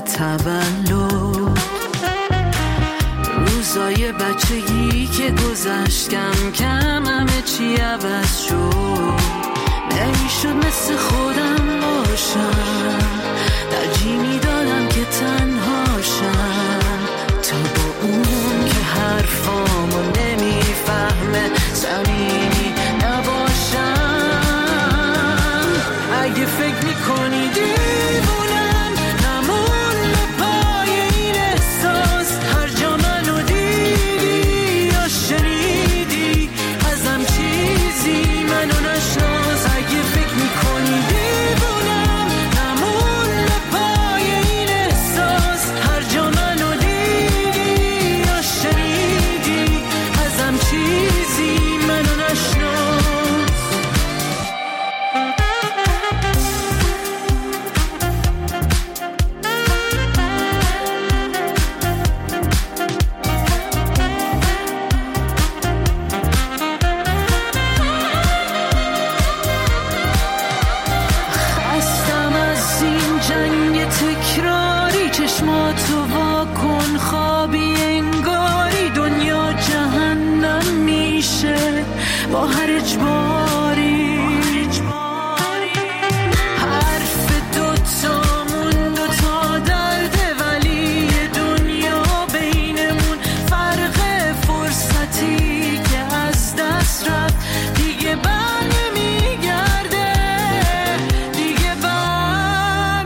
تولد، روزای بچگی که گذشت کم کم همه چی عوض شد. نمیشد مثل خودم باشم، ترجیح میدادم که تنهاشم تا با اون که حرفامو نمیفهمه صمیمی نباشم. اگه فکر میکنی دیوونم نمون پای این احساس، هر جا منو دیدی یا شنیدی ازم چیزی منو نشناس. اگه فکر میکنی دیوونم نمون پای این احساس، هر جا منو دیدی یا شنیدی ازم چیزی منو نشناس. خستم از این جنگ تکراری، چشماتو واکن خوابی انگاری دنیا جهنم میشه با هر اجباری. حرف دوتامون دوتا درده ولی دنیا بینمون فرق فرصتی که از دست رفت دیگه بر نمیگرده، دیگه بر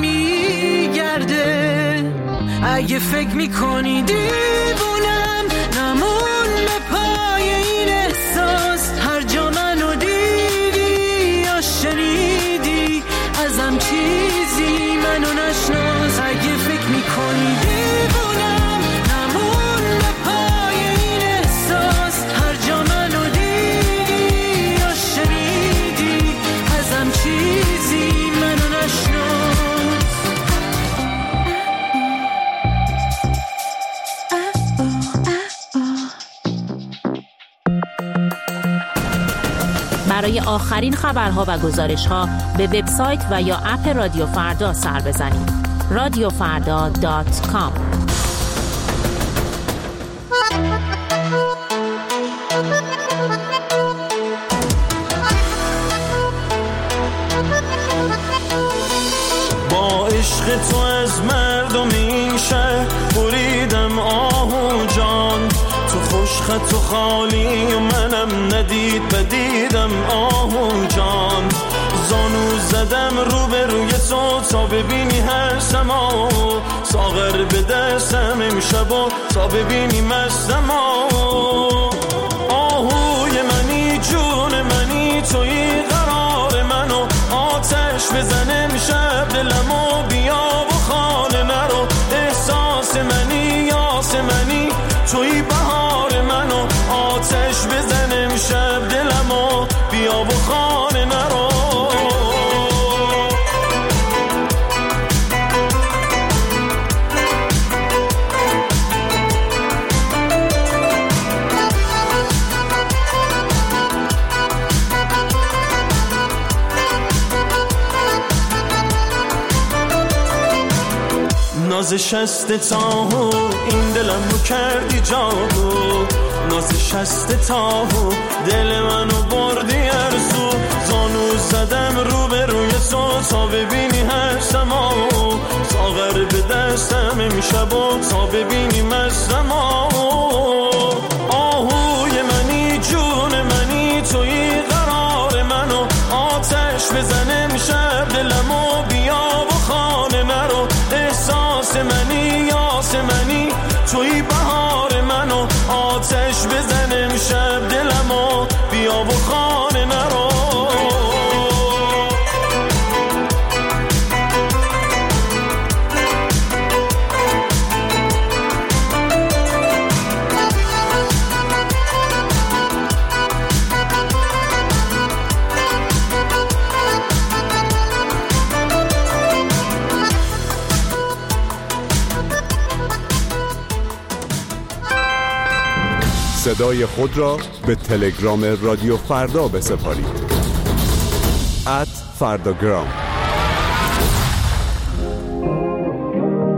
نمیگرده. اگه فکر میکنی دیوونم نمون پای این احساس، هر جا منو دیدی یا شنیدی ازم چیزی منو نشناس. اگه فکر میکنی دیوونم نمون پای این احساس، هر جا منو دیدی یا شنیدی ازم چیزی منو نشناس. برای آخرین خبرها و گزارش‌ها به وبسایت و یا اپ رادیو فردا سر بزنید. radiofarda.com. با عشق تو از مردم این شهر بریدم آهو جان، تو خوشخط و خالی و منم ندید بدیدم آهو جان. زانو زدم رو به روی تو تا ببینی هر سما، ساغر به دستم امشب و تا ببینی مستم. آهوی منی جون منی توی قرار منو، آتش بزن امشب دلمو بیا و خانه نرو. احساس منی یاس منی توی بهار منو، آتش بزن امشب دلمو بیا و خانه نرو. ناز شست تاهو این دلم رو کردی جادو، ناز شست تاهو دل منو بردی ارزو. زانو زدم رو به روی تو تا ببینی هر سما، ساغر به دستم امشب و تا ببینی مستم. آهوی منی جون منی توی قرار منو، آتش بزن امشب دلمو بیا و خانه نرو. احساس منی یاس منی توی بهار منو، آتش بزن امشب دلمو بیا و خانه نرو. صدای خود را به تلگرام رادیو فردا بسپارید. @فرداگرام.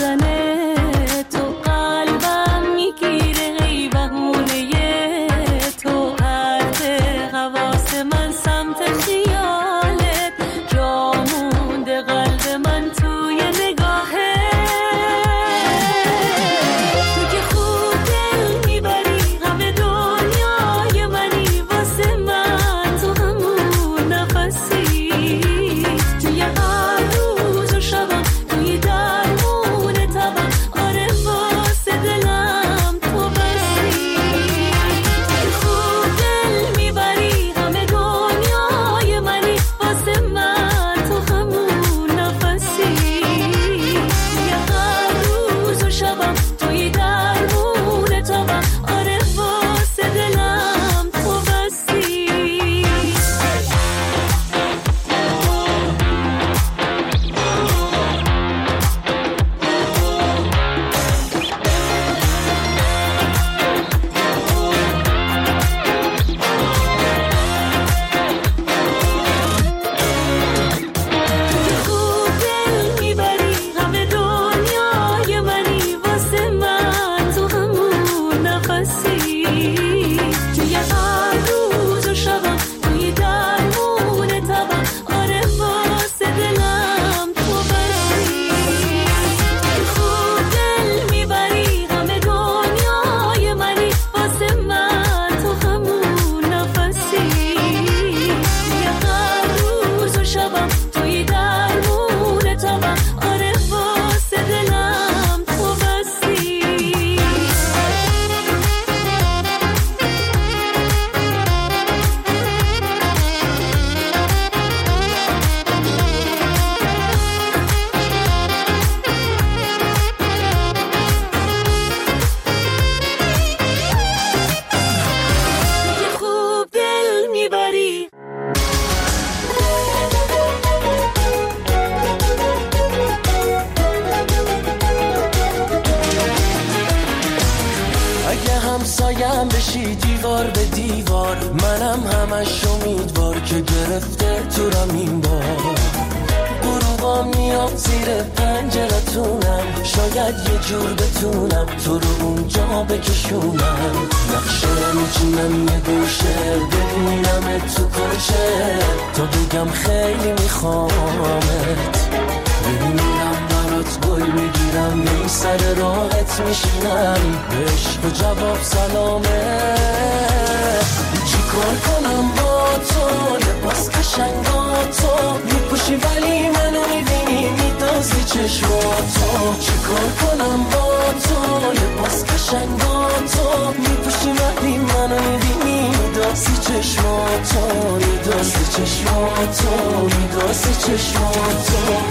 میزنه تو قلبم میگیره ای بهونه تو حرف حواس من سمت خیالت جا مونده قلب من توی نگاهه تو که خوب دل میبری همه دنیای منی واسه من تو همون نفسی توی هر روز و شبم توی درمون تبم آره واسه دلم تو بسی خوب دل میبری همه دنیای منی واسه من تو همون نفسی توی هر روز و شبم توی درمون تبم آره واسه دلم تو بسی خوب دل میبری همه دنیای منی واسه من تو همون نفسی توی هر روز و شبم توی درمون تبم آره واسه دلم تو بسی خوب دل میبری همه دنیای منی واسه من تو همون نفسی توی هر روز و شبم توی درمون تبم آره واسه دلم تو بسی خوب دل میبری اگه همسایم بشی دیوار به دیوار منم همش امیدوار که گرفته تو رم این بار غروبا میام زیر پنجرتونم شاید یه جور بتونم تو رو اونجا بکشونم نقشه میچینم یه گوشه ببینم تو کشه تا بگم خیلی میخوامت ببینم برات گل میگیرم می سر راحت میشینم عشق و جواب سلامه چی کار کنم با تو لباس قشنگاتو میپوشی ولی منو میبینی میدازی چشماتو چی کار کنم با تو لباس قشنگاتو میپوشی ولی منو میبینی میدازی چشماتو میدازی چشماتو میدازی چشماتو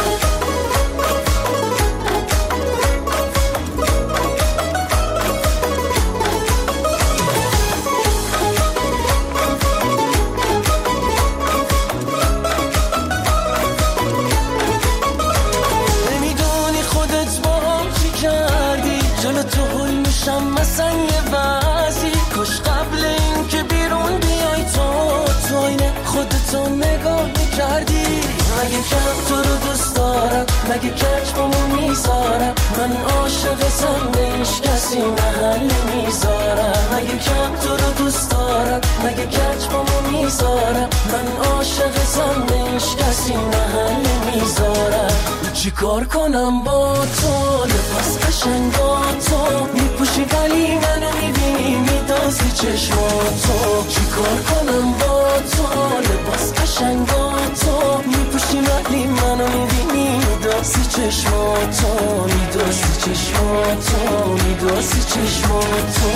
مثلا یه وضعی کاش قبل این که بیرون بیای تو اینه خودتو نگاه میکردی مگه کم تو رو دوست دارم مگه کچ بامو میذارم من عاشقتم به هیچ کسی محل میذارم مگه کم تو رو دوست دارم مگه کچ بامو میذارم من عاشقتم به هیچ کسی محل میذارم چی کار کنم با تو لباس قشنگاتو میپوشی ولی منو میبینی میدازی چشماتو چی کار کنم با تو لباس قشنگاتو میپوشی ولی منو میبینی میدازی چشماتو میدازی چشماتو میدازی چشماتو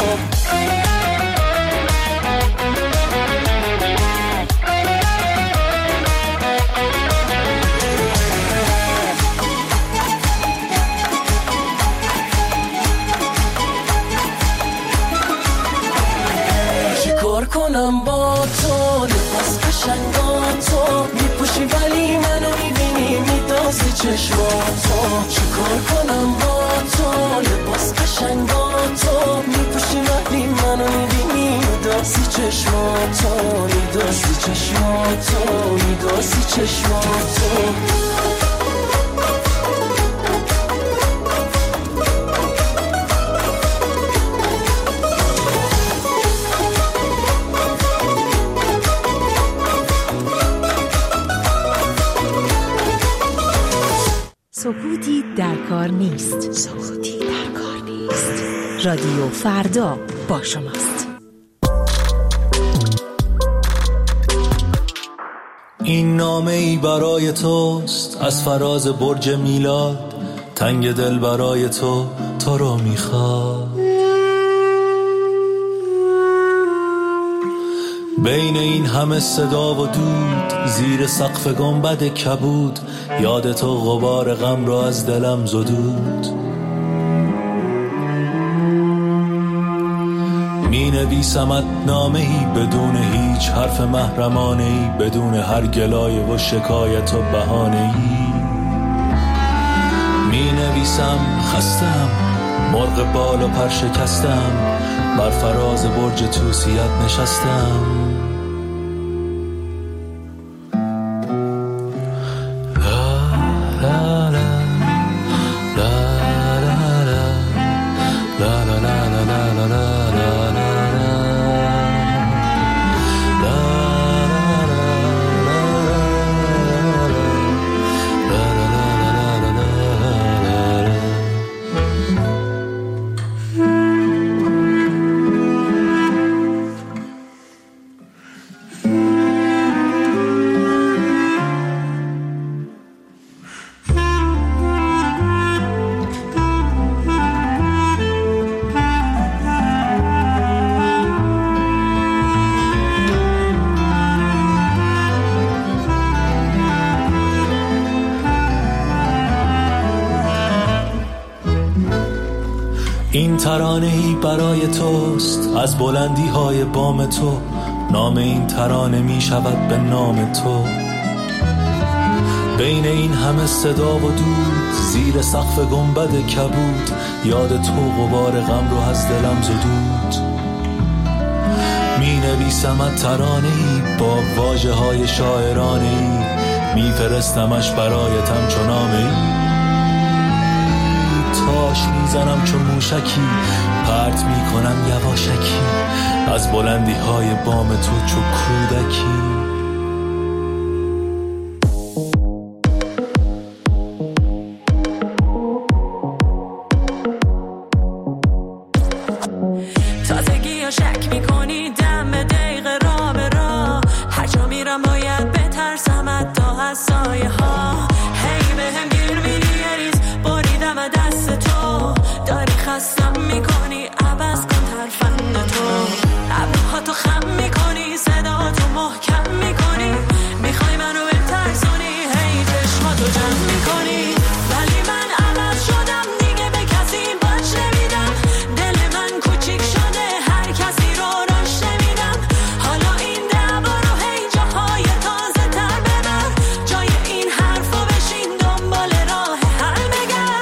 کنم با تو لباس قشنگاتو میپوشی ولی منو میبینی میدازی چشماتو چیکار کنم با تو لباس قشنگاتو میپوشی ولی منو میبینی میدازی چشماتو میدازی چشماتو میدازی چشماتو سکوتی در کار نیست. سکوتی در کار نیست. رادیو فردا با شماست. این نامه ای برای توست از فراز برج میلاد، تنگ دل برای تو رو میخواد. بین این همه صدا و دود، زیر سقف گنبد کبود، یاد تو غبار غم را از دلم زدود. می نویسمت نامه‌ای بدون هیچ حرف محرمانه‌ای، بدون هر گلایه و شکایت و بهانه‌ای. می نویسم خستم، مرغ بال و پر شکستم، بر فراز برج توسیت نشستم. این ترانه‌ای برای توست از بلندی‌های بام تو، نام این ترانه می شود به نام تو. بین این همه صدا و دود، زیر سقف گنبد کبود، یاد تو غبار غم رو از دلم زدود. می نویسمت ترانه‌ای با واژه‌های شاعرانه‌ای، می فرستمش برایتم چو نامه‌ای. تاش میزنم چون موشکی، پرت میکنم یواشکی، از بلندی های بام تو چو کودکی. تازگی ها شک میکنی دم دقیقه را به را، هر جا میرم باید بترسم حتی از سایه ها. هی به هم گیر میری یه ریز بریدم دست تو، داری خستم میکنی عوض کن ترفند تو. ابروها تو خم میکنی، صدا تو محکم میکنی، میخوای منو بترسونی، هی چشماتو جمع میکنی. ولی من عوض شدم دیگه، به کسی باش نمیدم، دل من کوچیک شده هر کسی رو راش نمیدم. حالا این دعوا رو هی جاهای تازه تر ببر، جای این حرفو بشین دنبال راه حل بگرد.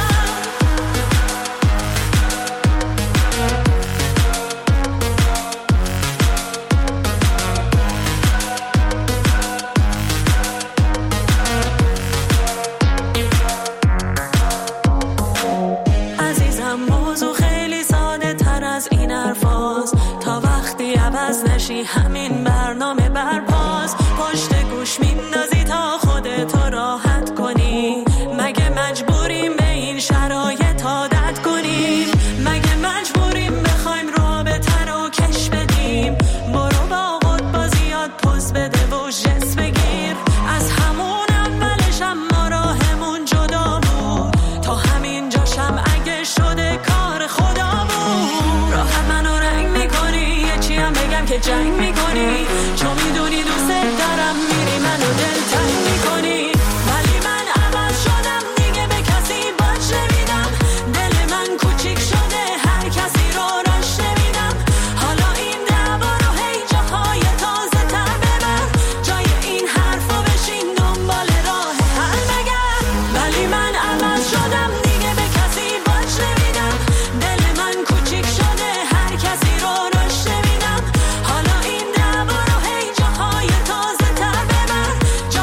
عزیزم موضوع خیلی ساده تر از این حرفاست، تا وقتی عوض نشی همین برنامه برپاس. پشت گوش میندازی تا خودتو راحت کنی، مگه مجبوریم به این شرایط عادت کنیم؟ مگه مجبوریم بخوایم رابطه رو کش بدیم؟ برو با خود بازیات پوز بده و جس بگیر. از همون اولش هم ما راهمون جدا بود، تا همین جاشم اگه شده کار خدا بود. راحت منو رنگ میکنی، یه چی هم بگم که جنگ میکنی، چون میدونی دوست دارم میری منو دلتنگ میکنی. ولی من عوض شدم دیگه، به کسی باش نمیدم، دل من کوچیک شده هر کسی رو راش نمیدم. حالا این دعوا رو هی جاهای تازه تر ببر، جای این حرفو بشین دنبال راه حل بگرد. ولی من عوض شدم دیگه، به کسی باش نمیدم، دل من کوچیک شده هر کسی رو راش نمیدم. حالا این دعوا رو هی جاهای تازه تر ببر،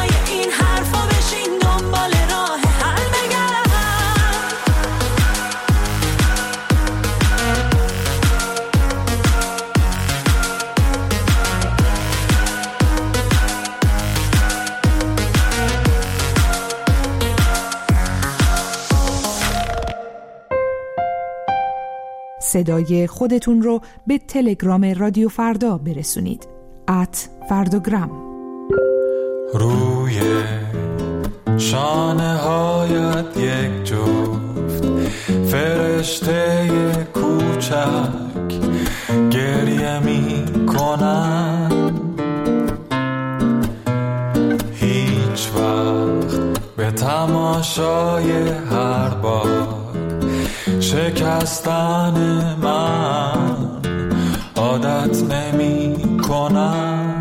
صدای خودتون رو به تلگرام رادیو فردا برسونید. @فرداگرام. روی شانه هایت یک جفت فرشته کوچک گریه می کنن، هیچ وقت به تماشای هر باد شکستن من عادت نمی کنن.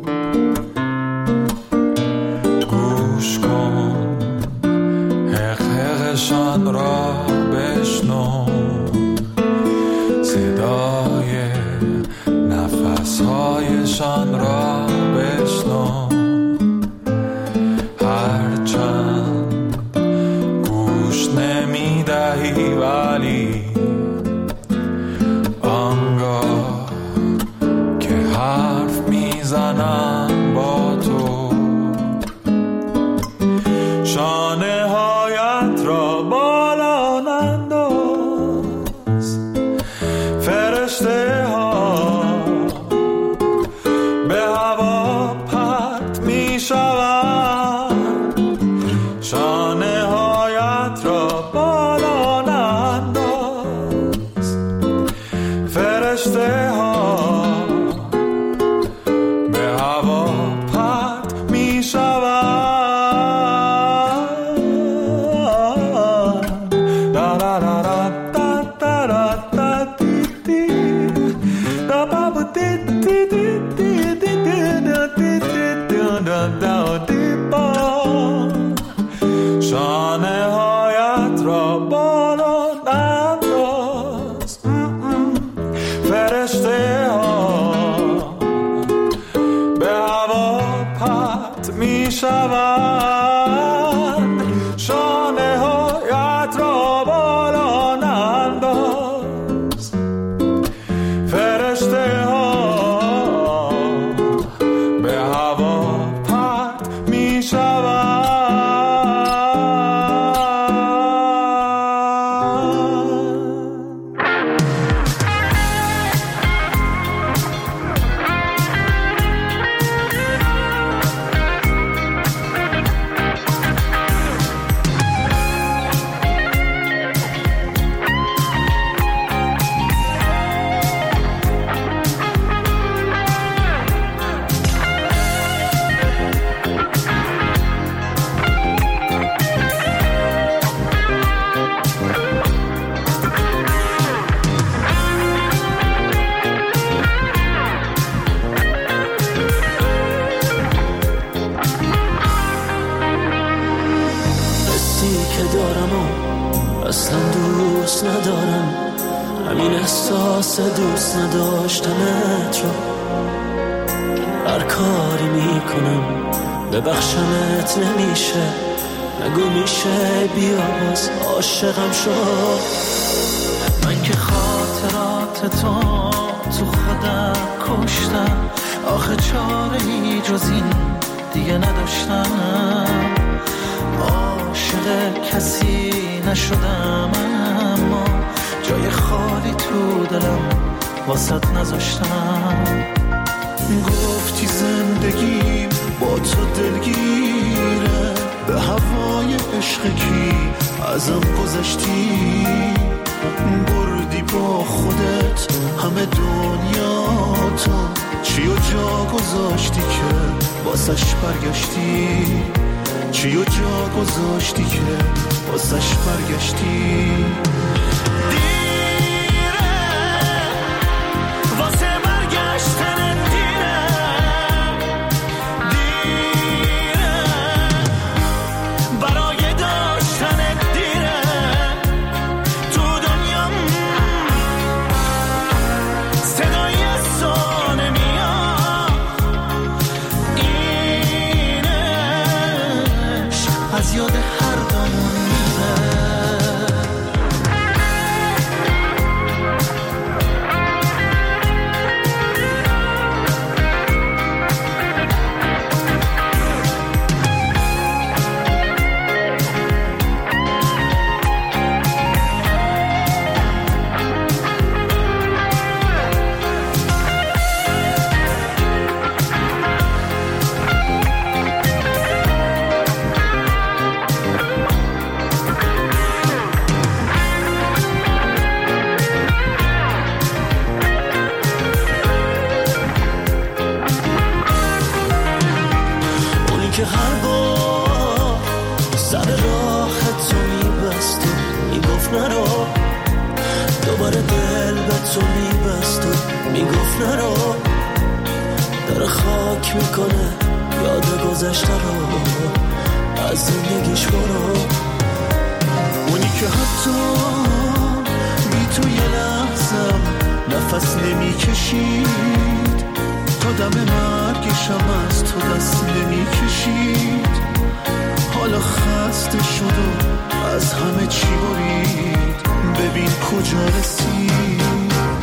گوش کن حقشان را بشنو، صدای نفسهایشان را بشنو، هرچند گوش نمی دهی ولی آنگاه که حرف میزنم با تو، شانه هایت را بالا ننداز، فرشته ها به هوا پرت می شوند، شانه هایت را بالا ننداز، فرشته ها به هوا پرت می شوند. شانه هایت را بالا ننداز، فرشته ها به هوا پرت می شوند، شانه هایت را بالا ننداز، فرشته ها به هوا پرت می شوند. ندارم همین احساس دوست نداشتنت رو، هر کاری میکنم ببخشمت نمیشه، نگو میشه بیا باز عاشقم شد. من که خاطرات تو خودم کشتم، آخه چاره‌ای جز این دیگه نداشتم، عاشق کسی نشدم اما جای خالی تو دلم واسط نذاشتم. گفتی زندگیم با تو دلگیره، به هوای عشق کی ازم گذشتی، بردی با خودت همه دنیا تو، چی و جا گذاشتی که واسش برگشتی، چی و جا گذاشتی که واسش برگشتی. از یاد هر دامون میره. میگفت نرو، دوباره دل به تو میبست و میگفت نرو، داره خاک میکنه یاد گذشته رو، از زندگیش برو. اونی که حتی بی تو یه لحظم نفس نمیکشید، تا دم مرگشم از تو دست نمیکشید، حالا خسته شد و از همه چی برید، ببین کجا رسید.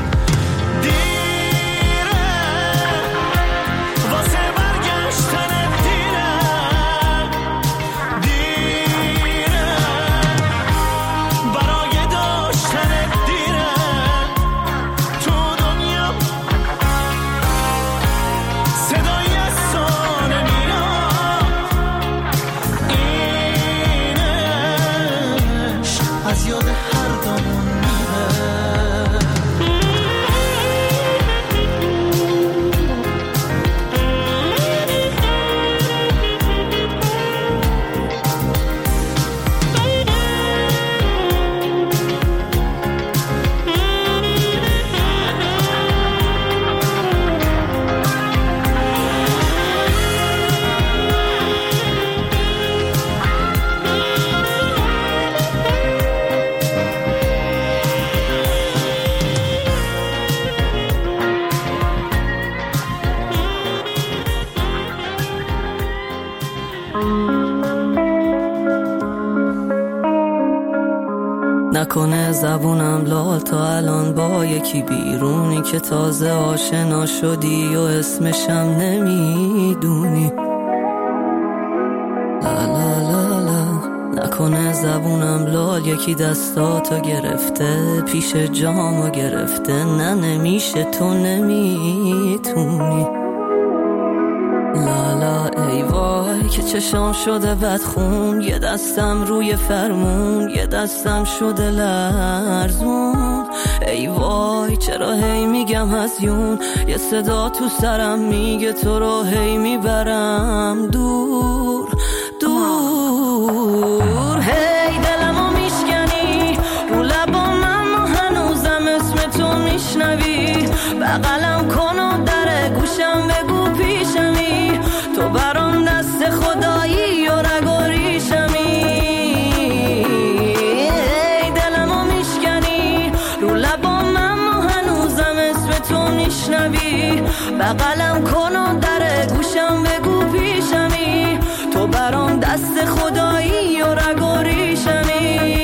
نکنه زبونم لال تا الان با یکی بیرونی که تازه آشنا شدی و اسمشم نمیدونی. لا لا لا لا. نکنه زبونم لال یکی دستاتو گرفته، پیش جامو گرفته، نه نمیشه تو نمیتونی. لالا ای وای که چشام شده بدخون، یه دستم روی فرمون، یه دستم شده لرزون. ای وای چرا هی میگم هزیون، یه صدا تو سرم میگه تو رو هی میبرم دور دور. هی دلمو میشکنی رو لبام، اما هنوزم اسم تو میشنوی. بغلم کن و در گوشم بگو پیشمی، تو برام دست خدایی و رگ و ریشمی. ای دلمو میشکنی رو لبام، اما هنوزم اسم تو میشنوی. بغلم کن و در گوشم بگو پیشمی، تو برام دست خدایی و رگ و ریشمی.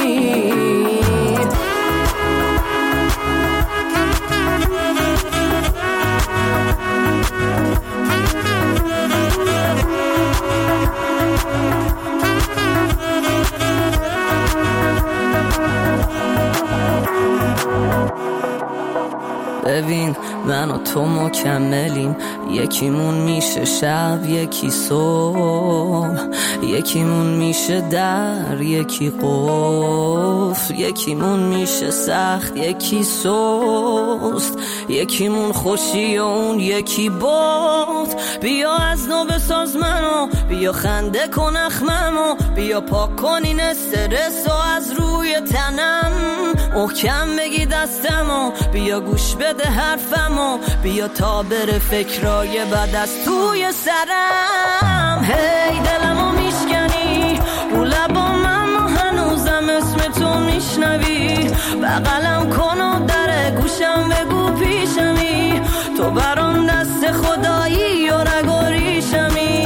ببین من و تو مکملیم، یکیمون میشه شب یکی صبح، یکیمون میشه در یکی قفل، یکیمون میشه سخت یکی سست، یکیمون خوشی و اون یکی باد. بیا از نو بساز منو، بیا خنده کن اخممو، بیا پاک کن این استرس و از روی تنم، محکم بگی دستمو، بیا گوش بده حرفمو، بیا تا بره فکرای بد از توی سرم. هی دلمو میشکنی رو لبام، اما هنوزم اسم تو میشنوی. بغلم کن و در گوشم بگو پیشمی، تو برام دست خدایی و رگ و ریشمی.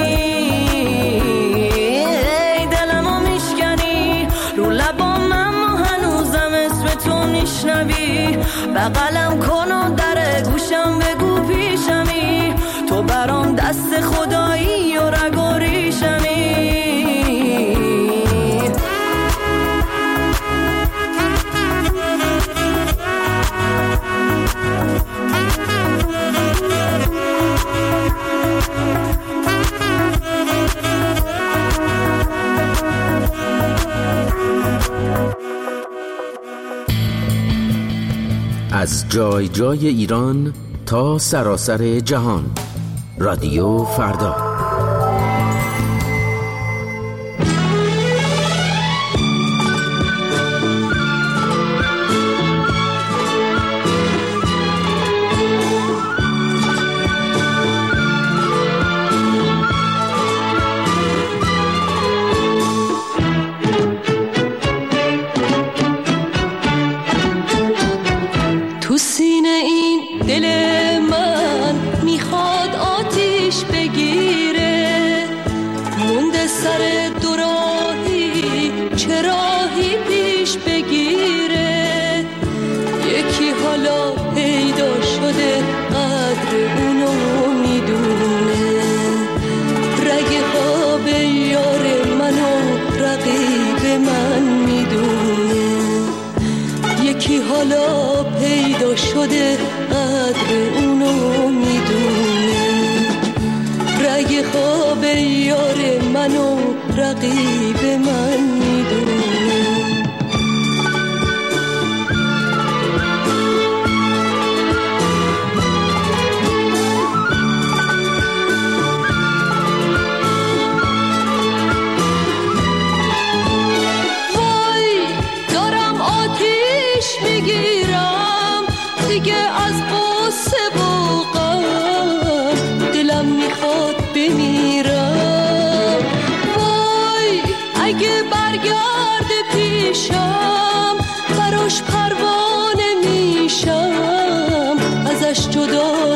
هی دلمو میشکنی رو لبام، اما هنوزم اسم تو میشنوی. بغلم کن و در گوشم بگو پیشمی، تو برام دست خدایی و رگ و ریشمی. از جای جای ایران تا سراسر جهان، رادیو فردا. یکی حالا پیدا شده قدر اونو میدونه، رگ خواب یار منو رقیب من میدونه. میگیرم دیگه از قصه و غم، دلم میخواد بمیرم. وای اگه برگرده پیشم براش پروانه میشم، ازش جدا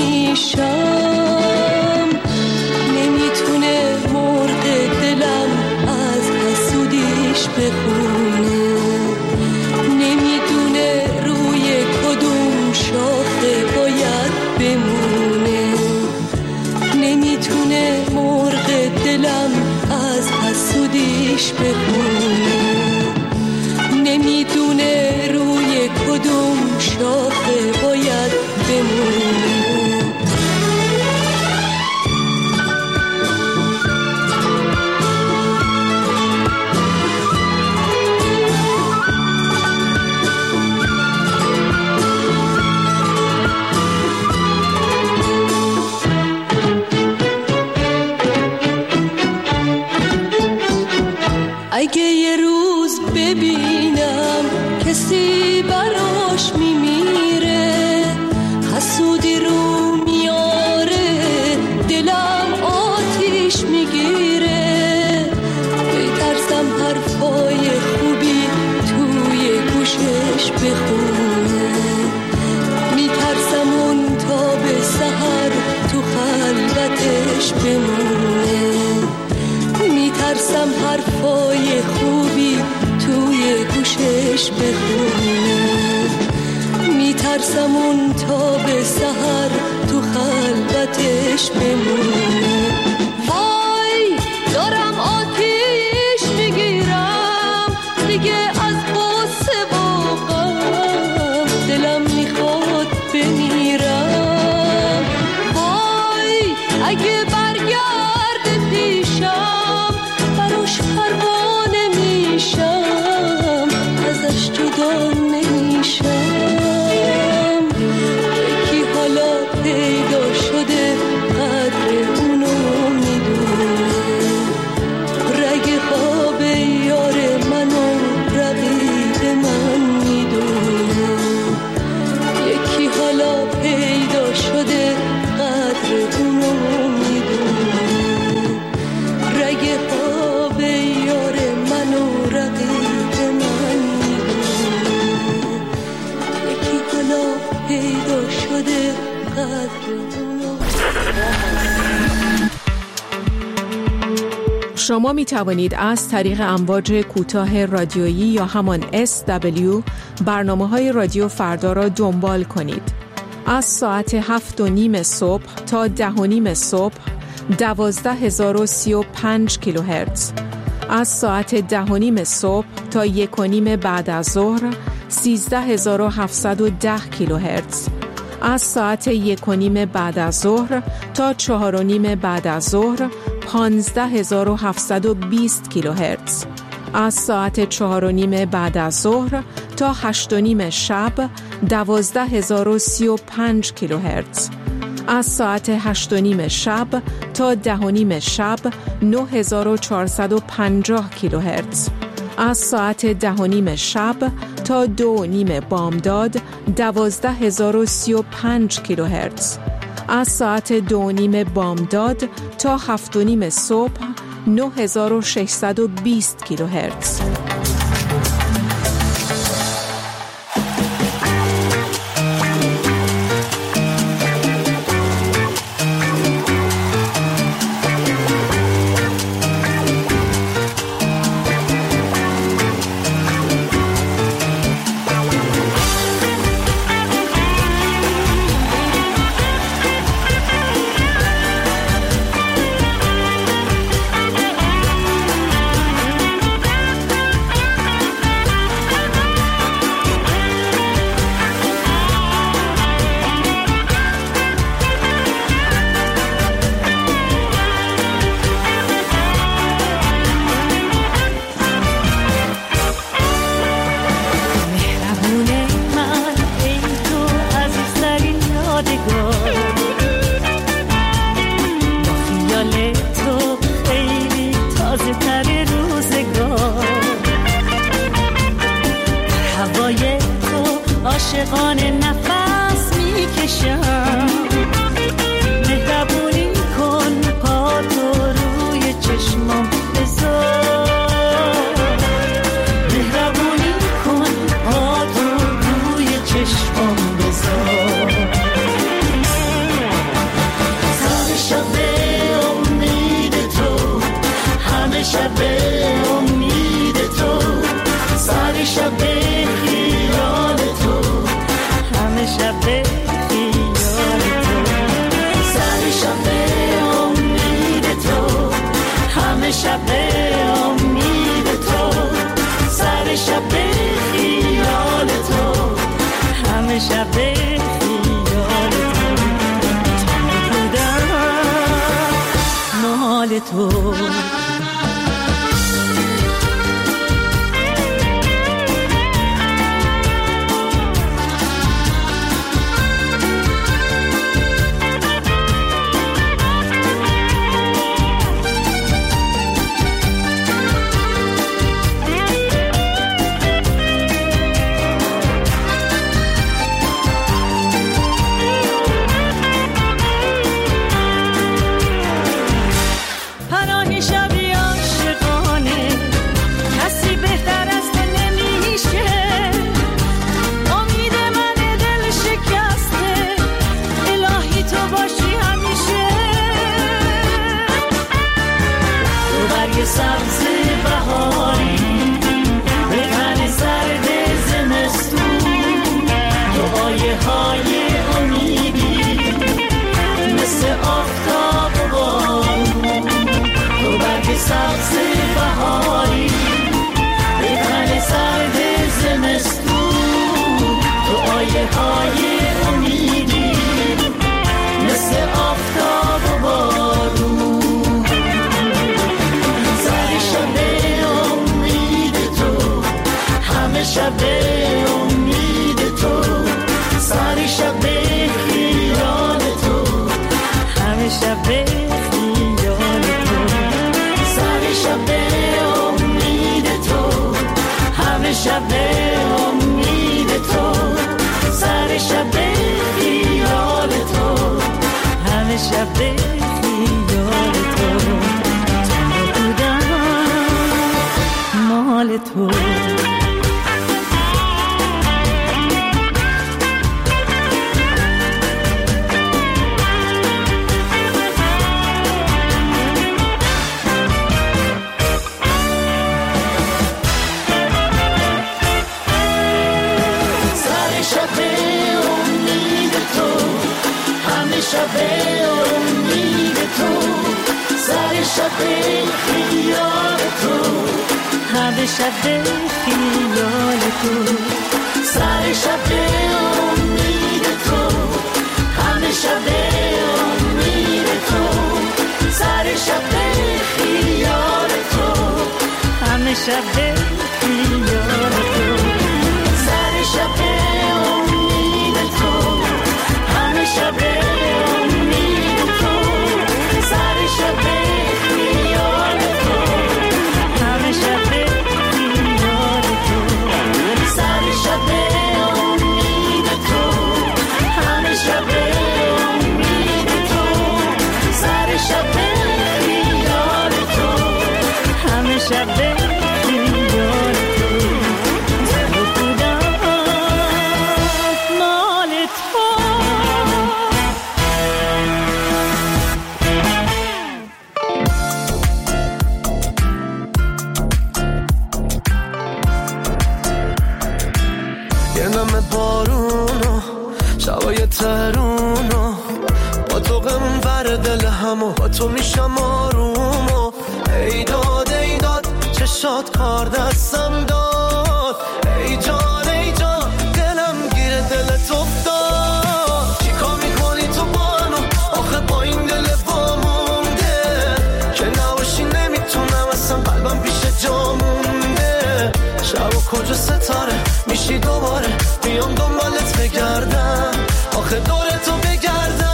نمیشم. نمیتونه مرغ دلم از حسودیش بخونه، شاخه باید بمونه. نمیتونه مرغ دلم از حسودیش بخونه، نمیدونه روی کدوم شاخه باید بمونه. اگه یه روز ببینم کسی براش میمیره، حسودی رو میاره، دلم آتیش میگیره. بترسم حرفای خوبی توی گوشش بخونه، میترسم اون تا به سحر تو خلوتش بمونه. میترسم حرفای خوبی توی گوشش بخونه، میترسم اون تا به سحر تو خلوتش بمونه. وای دارم آتیش میگیرم دیگه از قصه و غم، دلم میخواد بمیرم. وای اگه برگرده پیشم براش پروانه میشم، ازش جدا نمیشم. یکی حالا پیدا شده قدر اونو میدونه، رگ خواب یار منو رقیب من میدونه. یکی حالا پیدا شده قدر اونو میدونه، رگ خواب یار منو رقیب من میدونه. یکی حالا پیدا شده قدر اونو. شما می توانید از طریق امواج کوتاه رادیویی یا همان SW برنامه‌های رادیو فردا را دنبال کنید. از ساعت 7:30 صبح تا 10:30 صبح 12035 کیلوهرتز، از ساعت 10:30 صبح تا 1:30 بعد از ظهر 13710 کیلوهرتز، از ساعت 1:30 بعد از ظهر تا 4:30 بعد از ظهر 15720 کیلوهرتز، از ساعت 4:30 بعد از ظهر تا 8:30 شب 12035 کیلوهرتز، از ساعت 8:30 شب تا 10:30 شب 9450 کیلوهرتز، از ساعت 10:30 شب تا 2:30 بامداد 12035 کیلوهرتز، از ساعت 2:30 بامداد تا 7:30 صبح 9620 کیلوهرتز. عاشقانه نفس میکشم. مهربونی کن پاتو روی چشمام بذار، مهربونی کن پاتو روی چشمام بذار. سر شب امید تو، همه شب امید تو، سر شب خیال تو، همه شب خیال تو. سر شب امید تو، همه شب امید تو، سر شب خیال تو، همه شب خیال تو. بودم مال تو. سبز بهاری به تن سرد زمستون، دعایه های امیدی مثل آفتاب و بارون. تو برگ سبز بهاری به تن سرد زمستون، دعایه های امیدی مثل آفتاب و بارون. شب امید تو، سر شب خیال تو، همه شب خیال تو. سر شب امید تو، همه شب امید تو، سر شب خیال تو، همه شب خیال تو. بودم مال تو. شب امید تو، سر شب خیال تو، همه شب خیال تو. سر شب امید تو، همه شب امید تو، سر شب خیال تو، همه شب خیال تو. سر شب امید تو، همه شب شب خیال تو. بودم مال تو. یه نم بارونو شبای ترونو با تو غمون بر دل همو با تو میشم آرومو. ای داد ای داد چشات کار دستم داد. ای جان ای جان دلم گیره دلت افتاد. چی کار میکنی تو بانو آخه با این دل وامونده که نباشی نمیتونم اصلا قلبم پیش جا مونده. شب و کجا ستاره میشی دوباره بیام دنبالت بگردم آخه دور تو بگردم.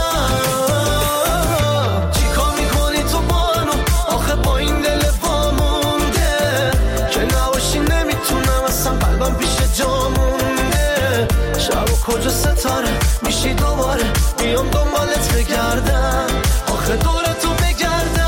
چی کار میکنی تو بانو آخه با این دل وامونده که نباشی نمیتونم اصلا قلبم پیش جا مونده. شب کجا ستاره میشی دوباره بیام دنبالت بگردم آخه دورتو بگردم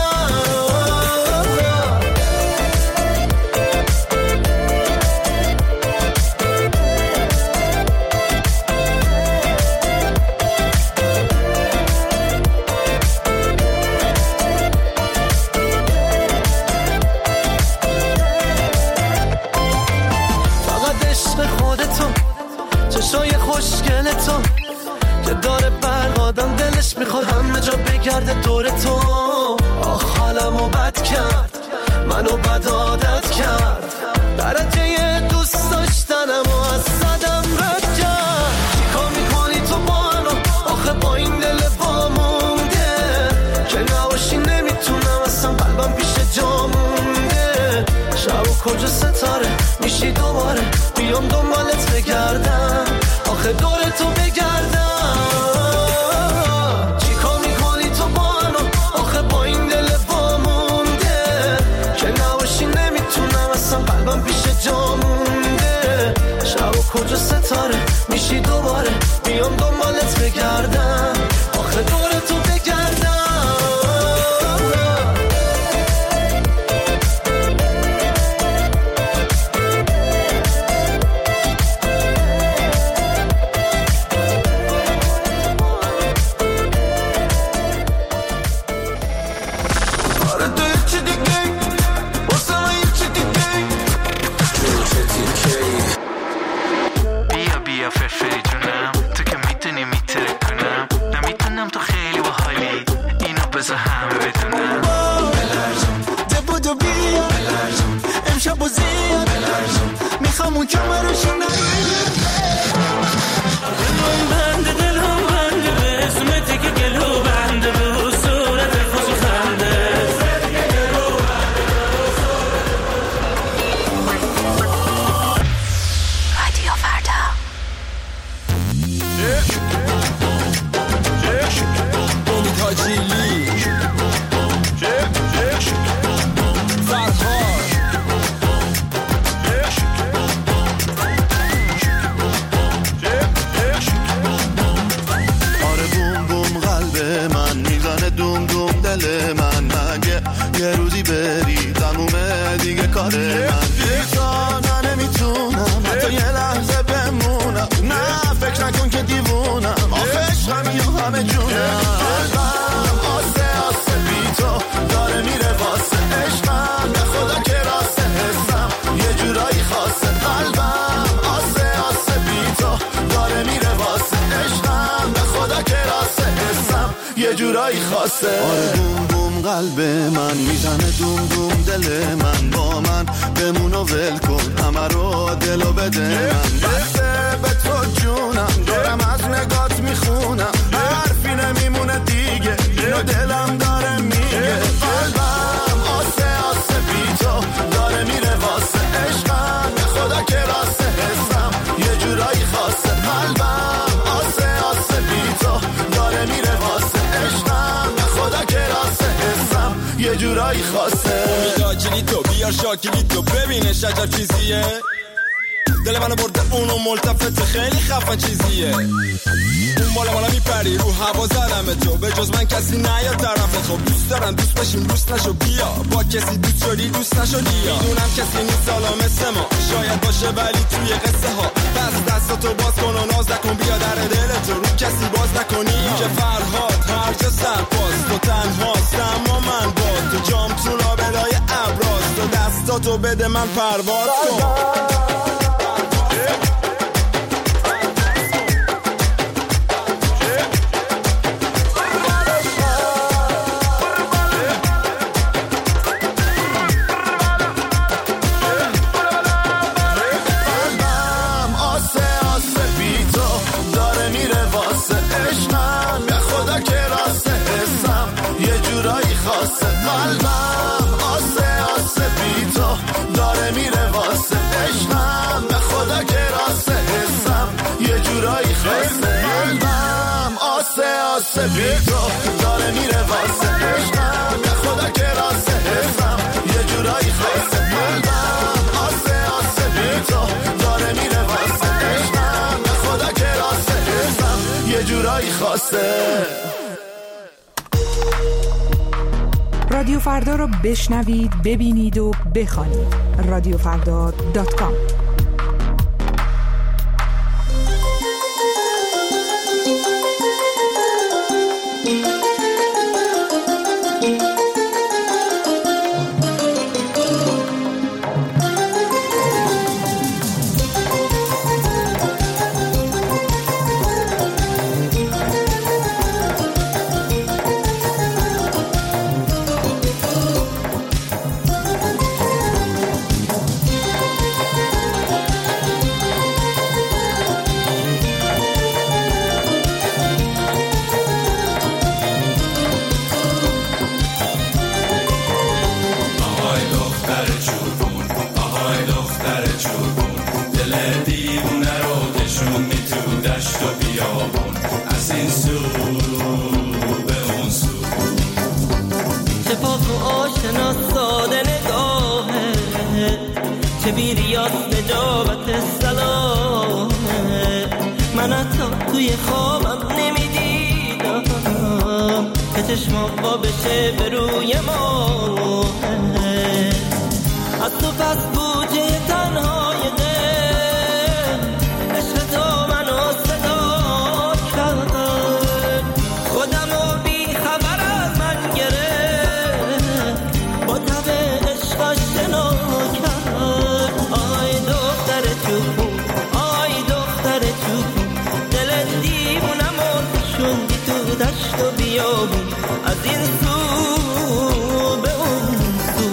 چشای خوشگل تو که داره برقادم دلش میخواد همه جا بگرده دور تو آخ حالمو بد کرد منو بد عادت کرد درجه دوست داشتنم و از صدم رد کرد چیکار میکنی تو با منو آخه با این دل با مونده که نباشی نمیتونم اصلا قلبم پیش جا مونده شب و کجا ستاره میشی دوباره بیام دنبالت بگردم آخه دورتو بگردم چیکار میکنی تو با منو آخه با این دل با مونده که نباشی نمیتونم اصلا قلبم پیش جا مونده شب و کجا ستاره میشی دوباره بیام دنبالت بگردم آخه دورتو بگردم آره بوم بوم قلب من میزنه دوم دوم دل من با من بمون و ول کن همه رو دلو بده من بسته به تو جونم دارم از نگات میخونم حرفی نمیمونه دیگه اینو دلم داره میگه قلبم آسه آسه بی تو داره میره واسه عشقم به خدا که راسته حسم یه جورایی خاصه قلبم آسه آسه بی تو داره میره واسه عشقم به خدا که راسته حسم یه جورایی خاصه امیدا کلیتو بیار شاکلیتو ببینه شجر چیزیه دل منو برده اونو ملتفت خیلی خفن چیزیه اون بالا میپری رو هوا زدم تو به جز من کسی نیاد طرف تو دوست دارم دوست بشیم دوست نشو بیا با کسی دوست شدی دوست نشدی میدونم کسی نیست حالا مثل ما شاید باشه ولی توی قصه ها بس دستاتو باز کن و ناز نکن بیا در دلتو رو کسی باز نکنی که فرهاد هر جا سرپاس تو تنهاست اما من با تو جام تو لابلای ابراز تو دستاتو بده من پرواز کن قلبم آسه آسه بی تو داره میره واسه عشقم به خدا که راسته حسم یه جورایی خاصه قلبم آسه آسه بی تو داره میره واسه عشقم به خدا که راسته حسم یه جورایی خاصه قلبم آسه آسه بی تو داره میره واسه عشقم به خدا که راسته بسه. رادیو فردا رو بشنوید، ببینید و بخوانید. radiofrda.com. چه بیریاز نجابت سلامه، من حتی توی خوابم نمیدیدم که چشمام با بشه به روی ما. از تو پس بوجه تنهای دل عشق تو منو صدا کرد، خودم رو بی خبر از من گرفت، با تب عشقش شنا کرد. آی دختر چوبون، آی دختر چوبون، دل دیوونم رو شوندی تو دشت و بیابون، از این سو به اون سو.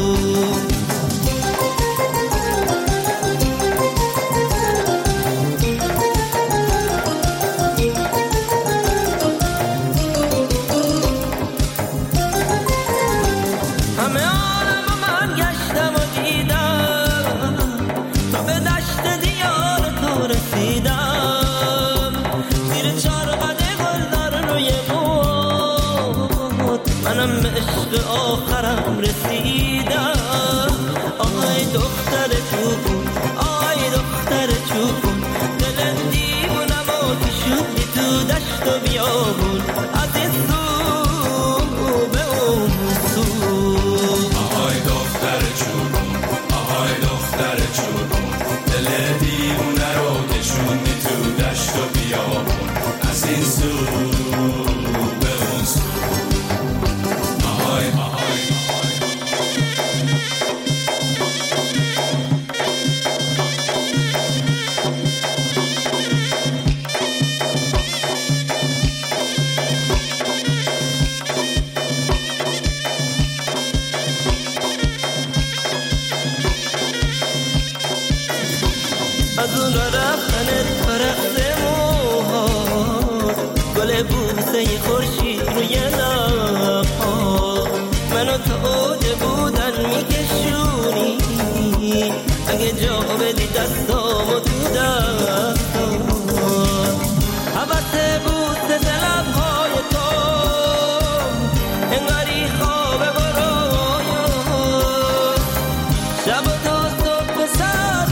همه عالم من گشتم و دیدم تا به دشت دیار تو رسیدم، زیر چارقد گلدار روی بود منم به عشق آخرم رسیدم. آی دختر چوبون، آی دختر چوبون، دل دیوونم و کشوندی تو دشت و بیابون، از این سو به اون سو. آهای دختر چوبون، آهای دختر چوبون، دل دیوونه رو کشوندی تو دشت و بیابون، از این سو به اون سو. آهای آهای از اون را رفتنت فرقت موهات، گل بوسه خورشید روی لبها، منو تا اوج بودن میکشونی، اگه جا بدی دستامو تو دستات، حبت بوسه لبهای تو انگاری خواب برایات، شب تا صبح سر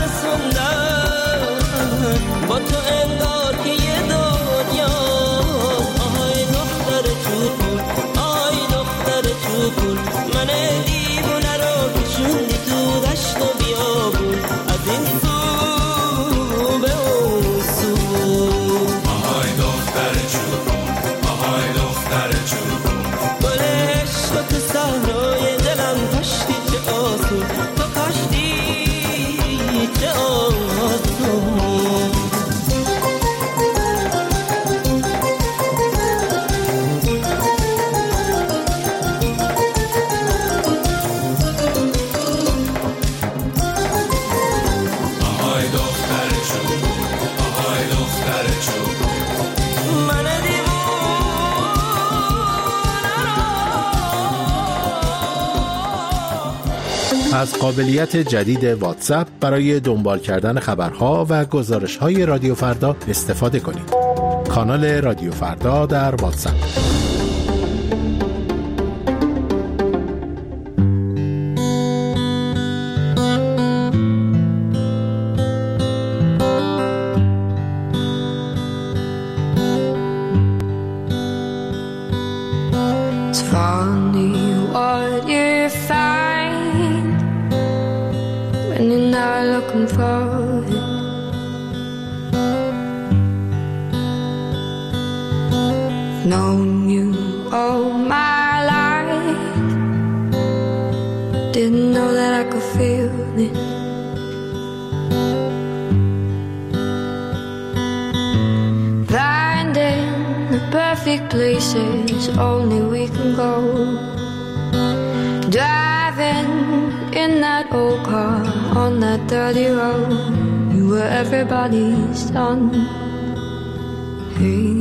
رسوندن با تو انگار که یه دنیا. آهای دختر چوبون، آی دختر چوبون، من دیوونه رو کشوندی تو دشت و بیابون، از این سو به اون سو. آهای دختر چوبون، آهای دختر چوبون، گل عشق تو صحرای دلم کاشتی چه آسون، تو کاشتی چه آسون. آهای دختر چوبون، آهای دختر چوبون، من از قابلیت جدید واتساپ برای دنبال کردن خبرها و گزارش‌های رادیو فردا استفاده کنید. کانال رادیو فردا در واتساپ. it. Known you all my life, didn't know that I could feel it. Finding the perfect places only we can go. Driving in that old car on that dirty road, you were everybody's son. Hey.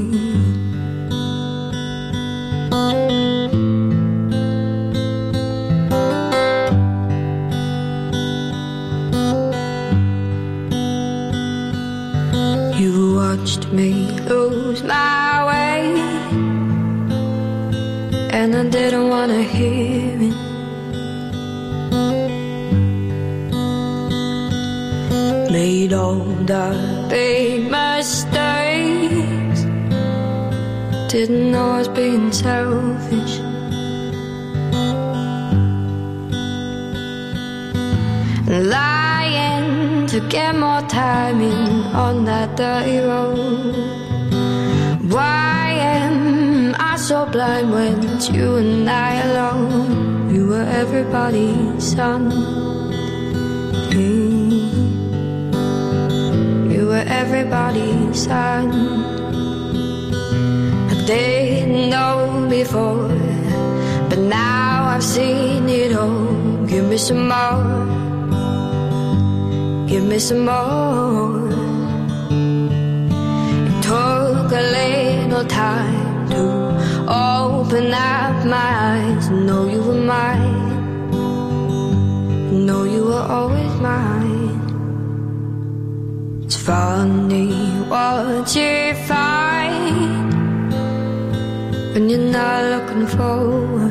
You watched me lose my way, and I didn't want to hear it. Made all the big mistakes, didn't know I was being selfish. Lying to get more time in on that dirty road. Why am I so blind when it's you and I alone? You were everybody's son. You were everybody's son. I didn't know before, but now I've seen it all. Give me some more. Give me some more. It took a little time to open up my eyes and know you were mine. Know you were always mine. It's funny what you find when you're not looking forward.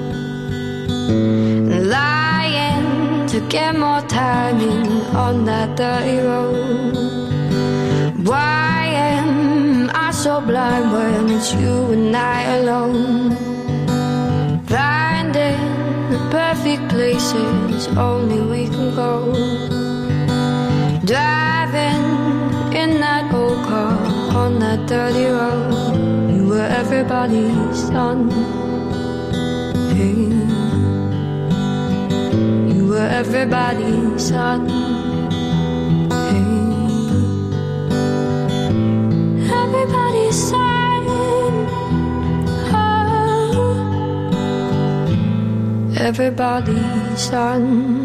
Lying to get more time in on that dirty road. Why am I so blind when it's you and I alone? Finding the perfect places only we can go. Driving in that old car on that dirty road. You were everybody's son. Hey. You were everybody's son. Hey. Everybody's son. Oh. Everybody's son.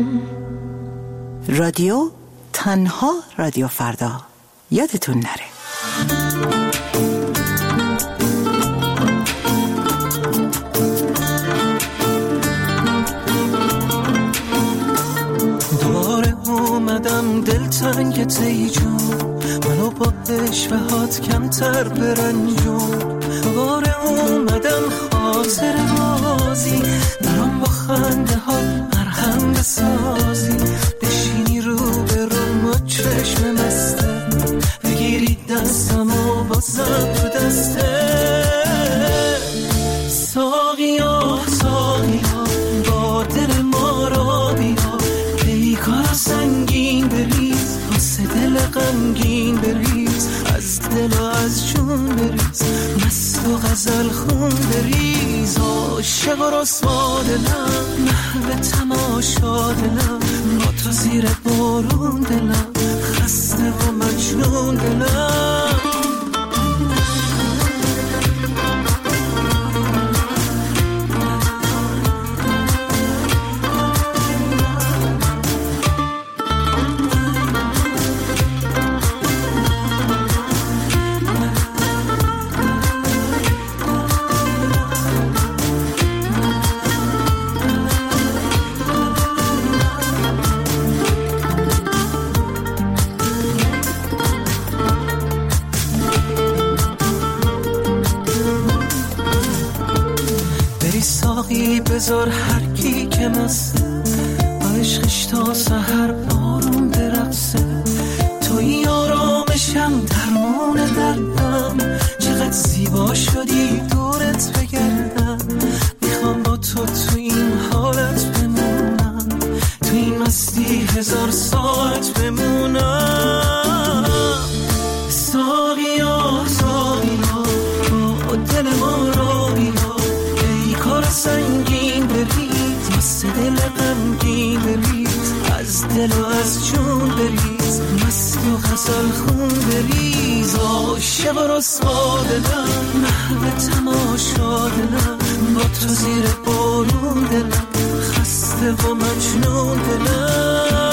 رادیو تنها رادیو فردا. یادتون نره. دوباره اومدم دلتنگ تی جون، منو با عشقهات کمتر برنجون. دوباره اومدم خاطر بازی، برام با خنده ها مرهم بسازی. بشینی رو به روم و چشم مسته، بگیری دستم و بازم تو دسته. ساقیا ساقیا با دل ما را بیا، پیکار سنگین بریز، واسه دل غمگین بریز، از دل و از جون بریز، مست و غزل خون بریز. عاشق و رسوا دلم، محو تماشا دلم، با تو زیر بارون دلم، خسته و مجنون دلم. بذار هر کی که مسته، با عشقش تا سحر آروم برقصه. توی آرامشم درمون دردم، چقدر زیبا شدی دورت بگردم. میخوام با تو این حالت بمونم، تو این مستی 1000 ساعت بمونم. سال خون بریز عاشق و رسوا دلم محو تماشا دلم با تو زیر بارون دلم خسته و مجنون دلم